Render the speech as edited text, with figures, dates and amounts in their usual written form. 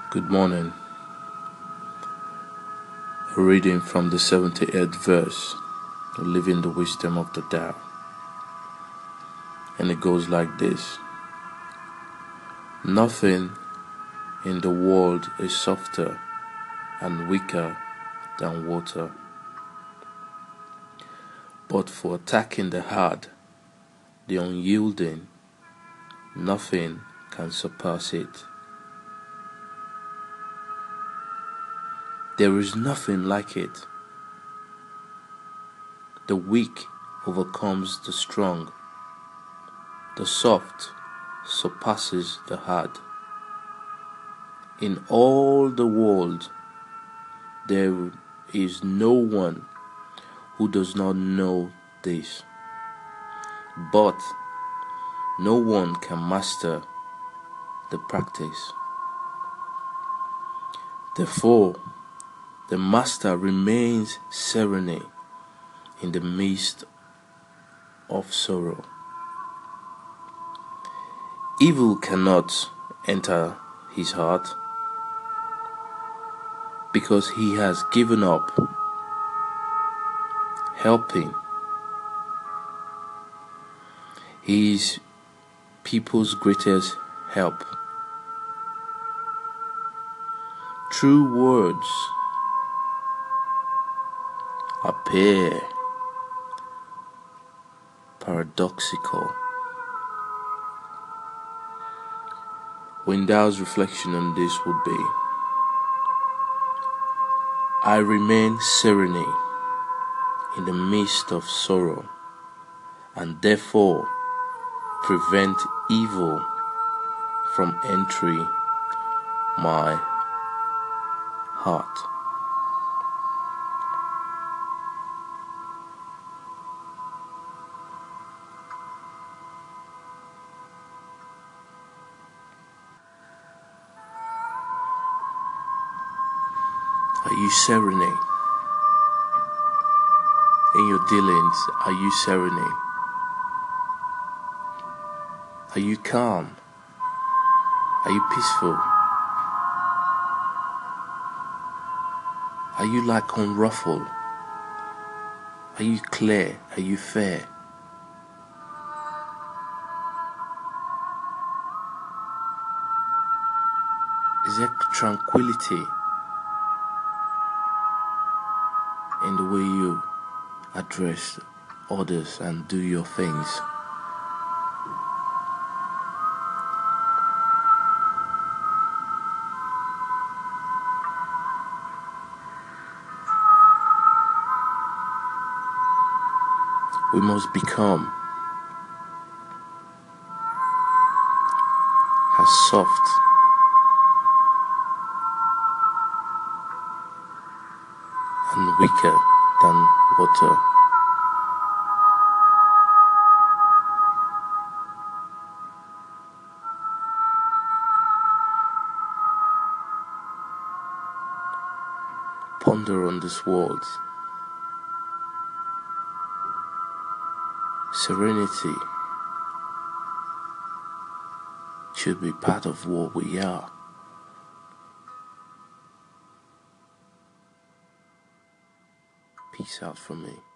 Good morning. A reading from the 78th verse, Living the Wisdom of the Tao. And it goes like this. Nothing in the world is softer and weaker than water. But for attacking the hard, the unyielding, nothing can surpass it. There is nothing like it. The weak overcomes the strong. The soft surpasses the hard. In all the world, there is no one who does not know this. But no one can master the practice. Therefore, the master remains serene in the midst of sorrow. Evil cannot enter his heart because he has given up helping. He is people's greatest help. True words appear paradoxical. Wendell's reflection on this would be, I remain serene in the midst of sorrow, and therefore prevent evil from entering my heart. Are you serene? In your dealings, are you serene? Are you calm? Are you peaceful? Are you like unruffled? Are you clear? Are you fair? Is there tranquility in the way you address others and do your things? We must become as soft and weaker than water. Ponder on these words. Serenity should be part of what we are. Peace out from me.